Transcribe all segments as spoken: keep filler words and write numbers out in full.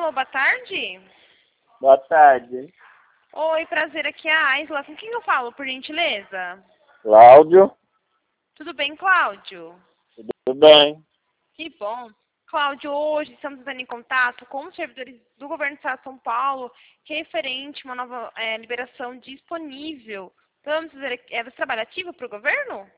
Alô, boa tarde. Boa tarde. Oi, prazer, aqui é a Aisla. Com quem eu falo, por gentileza? Cláudio, Tudo bem, Cláudio? tudo bem? Que bom. Cláudio, hoje estamos entrando em contato com os servidores do Governo do Estado de São Paulo, referente a uma nova é, liberação disponível. Vamos dizer, é, você trabalha ativo para o governo?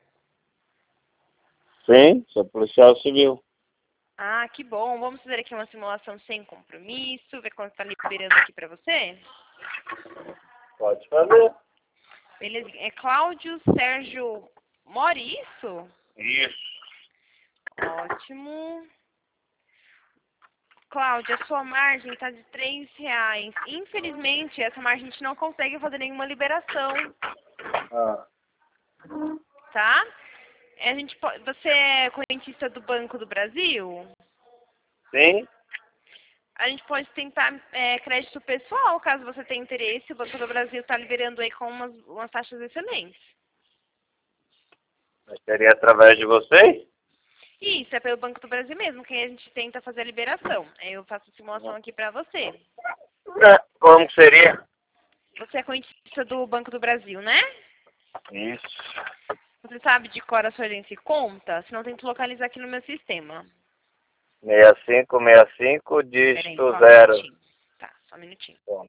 Sim, sou policial civil. Ah, que bom. Vamos fazer aqui uma simulação sem compromisso, ver quanto está liberando aqui para você? Pode fazer. Beleza. É Cláudio Sérgio Mori, isso? Isso. Ótimo. Cláudia, a sua margem está de três reais. Infelizmente, essa margem a gente não consegue fazer nenhuma liberação, Ah, tá? A gente po- Você é correntista do Banco do Brasil? sim? A gente pode tentar é, crédito pessoal, caso você tenha interesse. O Banco do Brasil está liberando aí com umas, umas taxas excelentes. Mas seria através de vocês? Isso, é pelo Banco do Brasil mesmo que a gente tenta fazer a liberação. Aí eu faço a simulação aqui para você. É, como que seria? Você é correntista do Banco do Brasil, né? Isso. Você sabe de cor a sua agência e conta? Senão eu tento localizar aqui no meu sistema. seis cinco seis cinco, Peraí, dígito só um zero. minutinho. Tá, só um minutinho. Bom,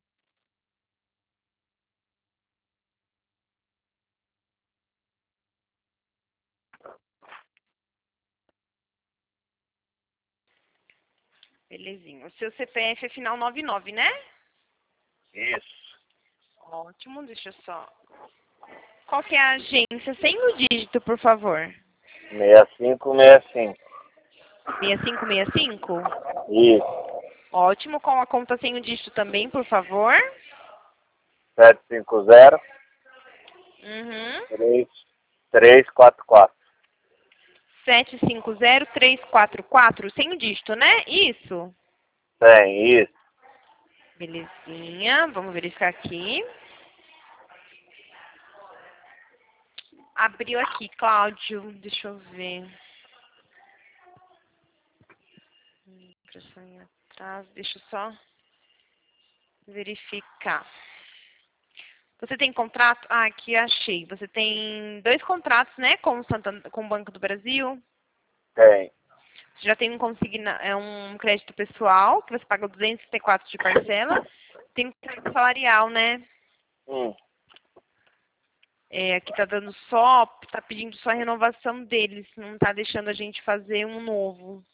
Belezinha. O seu C P F é final noventa e nove, né? isso. Ótimo, deixa eu só... Qual que é a agência? Sem o dígito, por favor. seis cinco seis cinco. seis cinco seis cinco? Isso. Ótimo, com a conta sem o dígito também, por favor. sete cinco zero, Uhum. três três quatro quatro. sete cinco zero três quatro quatro, sem o dígito, né? Isso. Tem, isso. Belezinha, vamos verificar aqui. Abriu aqui, Cláudio. Deixa eu ver. Hum, Impressão em atraso. Deixa eu só verificar. Você tem contrato? Ah, aqui achei. Você tem dois contratos, né? Com o, Santander, com o Banco do Brasil. Tem. Você já tem um, consigna, é um crédito pessoal, que você paga duzentos e sessenta e quatro de parcela. Tem um crédito salarial, né? Hum. É, aqui tá dando só, tá pedindo só a renovação deles, não tá deixando a gente fazer um novo.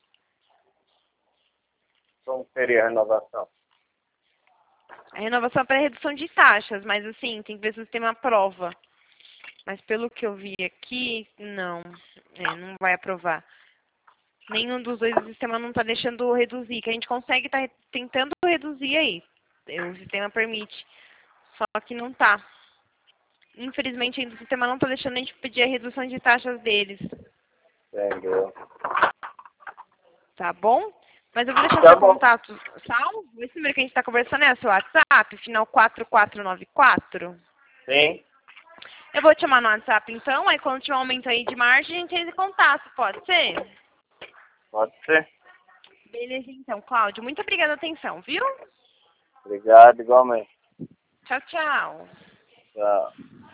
Como seria a renovação? A renovação é para redução de taxas, mas assim, tem que ver se o sistema aprova. Mas pelo que eu vi aqui, não, é, não vai aprovar. Nenhum dos dois o sistema não está deixando reduzir, que a gente consegue estar tá tentando reduzir aí. O sistema permite, só que não tá. Infelizmente ainda o sistema não está deixando a gente pedir a redução de taxas deles, Entendeu? tá bom? Mas eu vou deixar Tá seu bom. contato salvo. Esse número que a gente está conversando é seu WhatsApp, final quatro quatro nove quatro. Sim, Eu vou te chamar no WhatsApp então, aí quando tiver um aumento aí de margem, a gente entra em contato, pode ser? pode ser. Beleza então, Cláudio. Muito obrigada pela atenção, viu? Obrigado, igualmente. Tchau, tchau. Tchau.